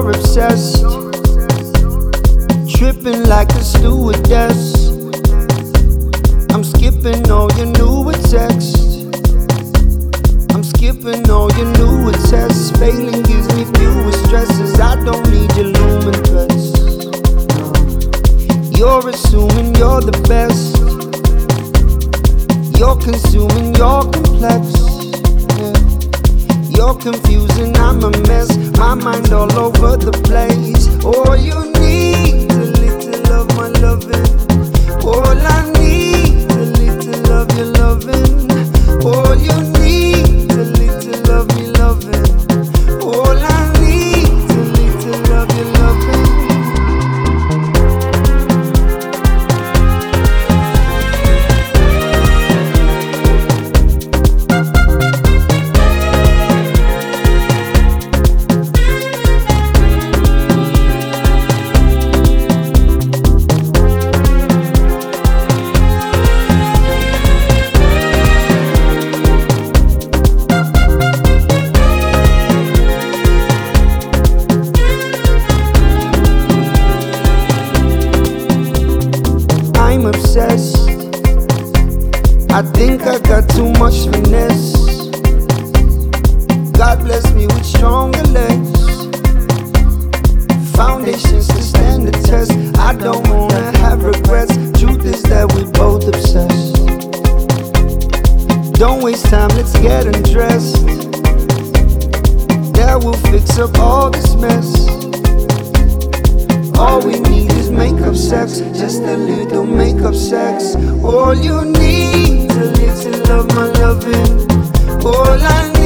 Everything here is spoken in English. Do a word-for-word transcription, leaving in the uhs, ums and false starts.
you're obsessed, tripping like a stewardess. I'm skipping all your newer texts, I'm skipping all your newer tests. Failing gives me fewer stresses, I don't need your luminous. You're assuming you're the best, you're consuming, you're complex, yeah. You're confusing, I'm a mess, my mind all over the place. All you need is a little of my loving, all I need is a little of your loving. All you need is a little of me loving, all I need is a little of your loving. I'm obsessed, I think I got too much finesse. God bless me with stronger legs, foundations to stand the test. I don't wanna have regrets, truth is that we both obsessed. Don't waste time, let's get undressed, that will fix up all this mess. All we need is makeup sex, just a little makeup sex. All you need is a little of my loving, all I need